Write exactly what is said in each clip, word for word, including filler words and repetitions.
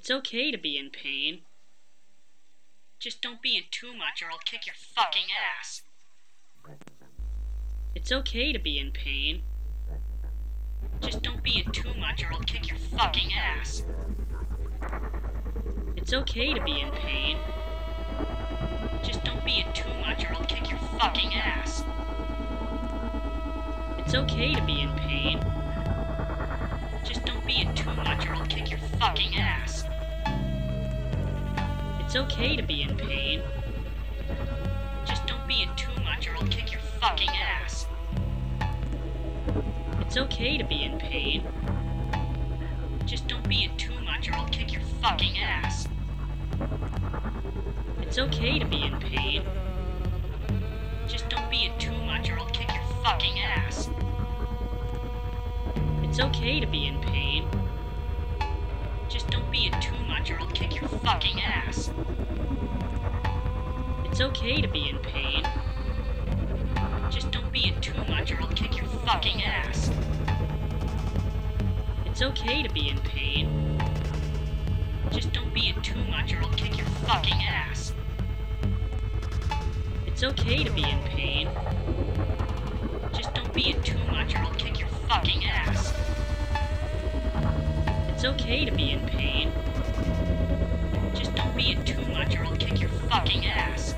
It's okay to be in pain. Just don't be in too much or I'll kick your fucking ass. It's okay to be in pain. Just don't be in too much or I'll kick your fucking ass. It's okay to be in pain. Just don't be in too much or I'll kick your fucking ass. It's okay to be in pain. Just don't be in too much or I'll kick your fucking ass. It's okay to be in pain. Just don't be in too much or I'll kick your fucking ass. It's okay to be in pain. Just don't be in too much or I'll kick your fucking ass. It's okay to be in pain. Just don't be in too much or I'll kick your fucking ass. It's okay to be in pain. Just don't be in too much or I'll kick your fucking ass. It's okay to be in pain. Just don't be in too much or I'll kick your fucking ass. It's okay to be in pain. Just don't be in too much or I'll kick your fucking ass. It's okay to be in pain. Just don't be in too much or I'll kick your fucking ass. It's okay to be in pain. Just don't be in too much or I'll kick your fucking ass.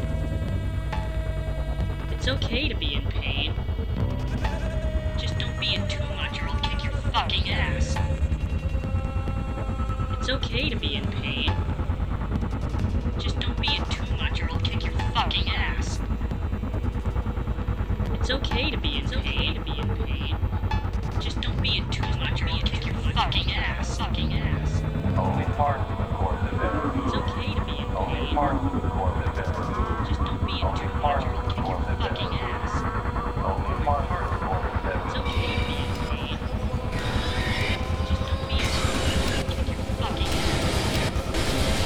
It's okay to be in pain. Just don't be in too much or I'll kick your fucking ass. It's okay to be in pain. Just don't be in too much or I'll kick your fucking ass. It's okay to be in pain. To be in pain. Just don't be in too much or I'll kick your fucking ass. Fucking ass. Only parts of the core of the bed. It's okay to be in pain. Only parts of the core of the bed. Just don't be in too much or I'll kick your fucking ass. Only parts of the core of the bed. It's okay to be in pain. Just don't be in too much or I'll kick your fucking ass.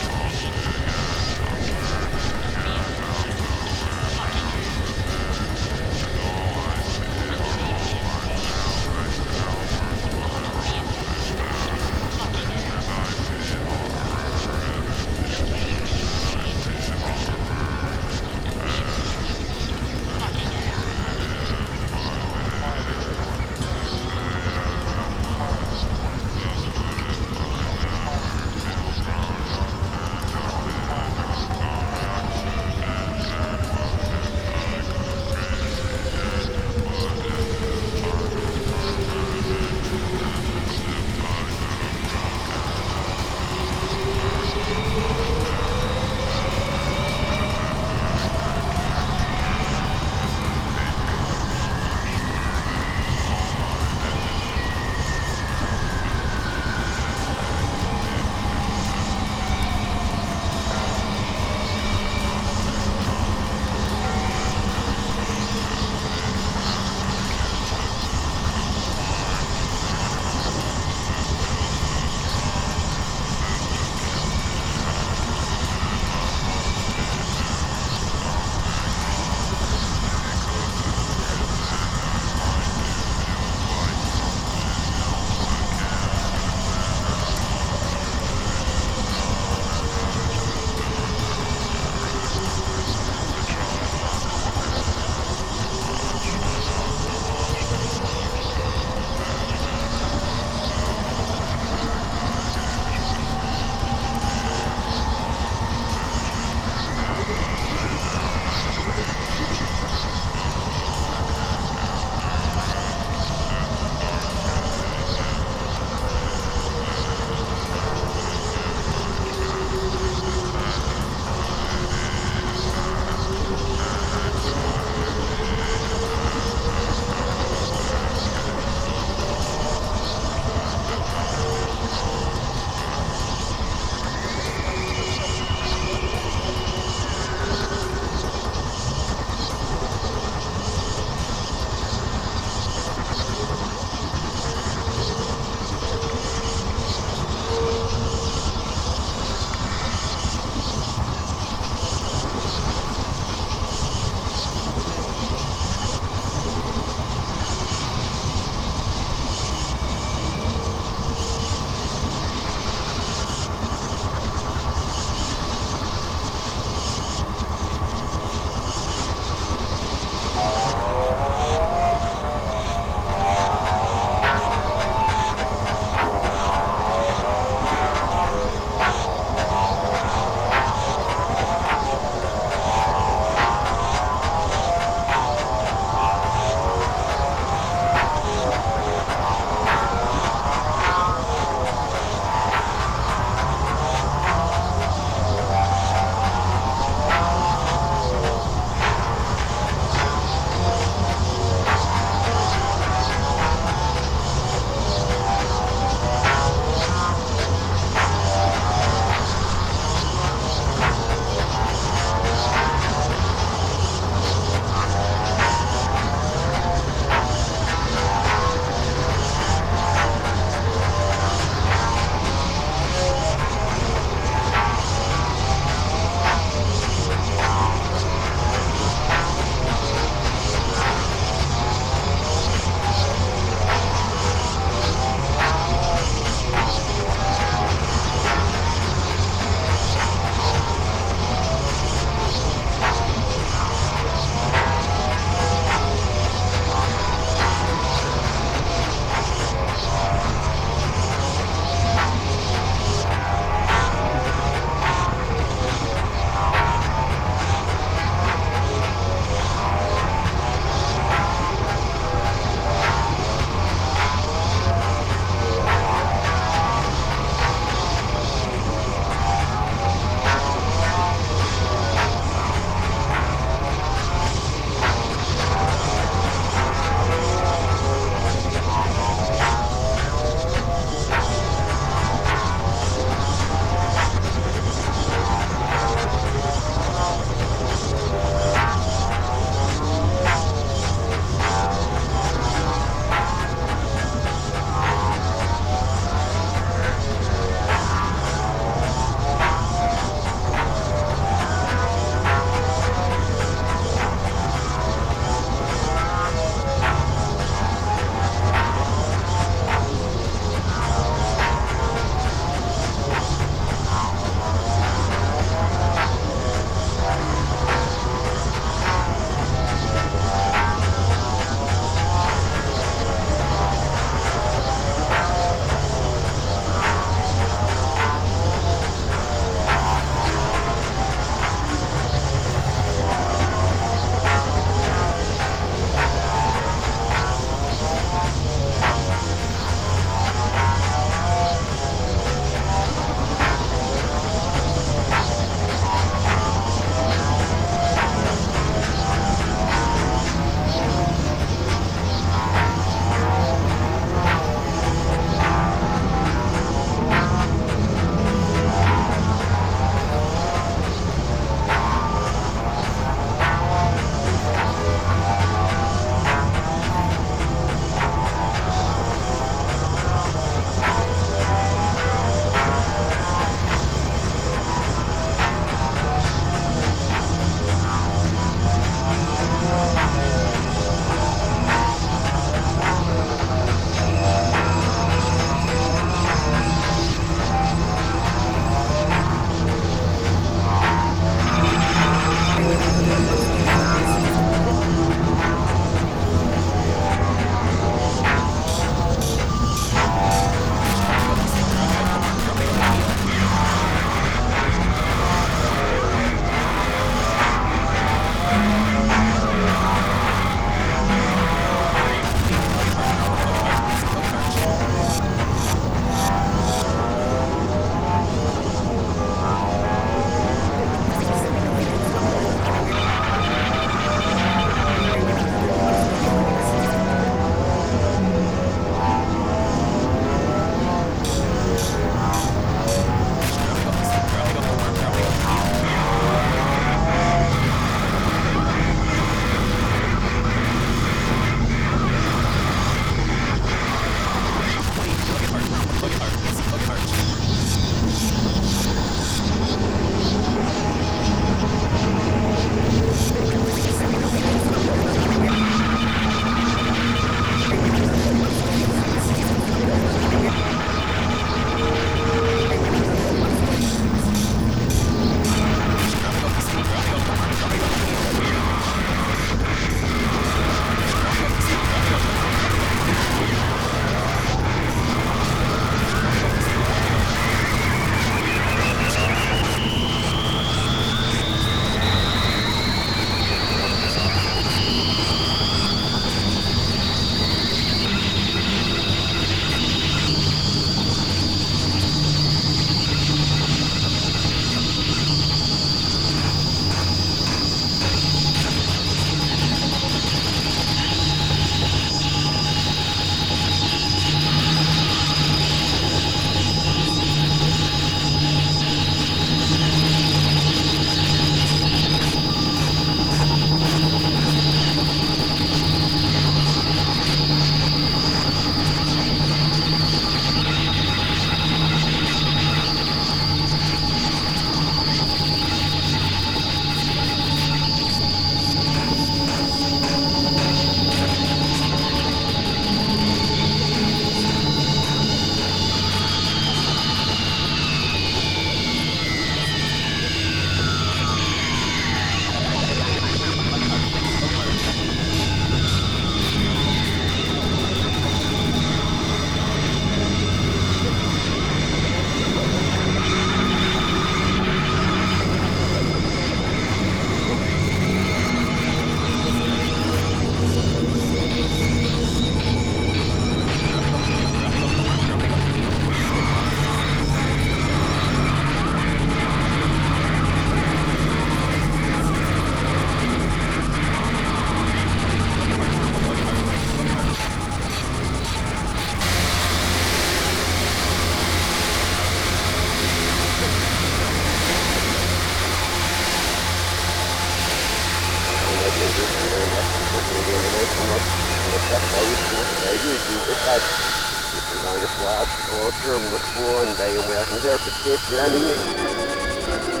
nog dat hij is voor hij is niet dat is nou de plaats voor term voor en bij hem ergens er het ja niet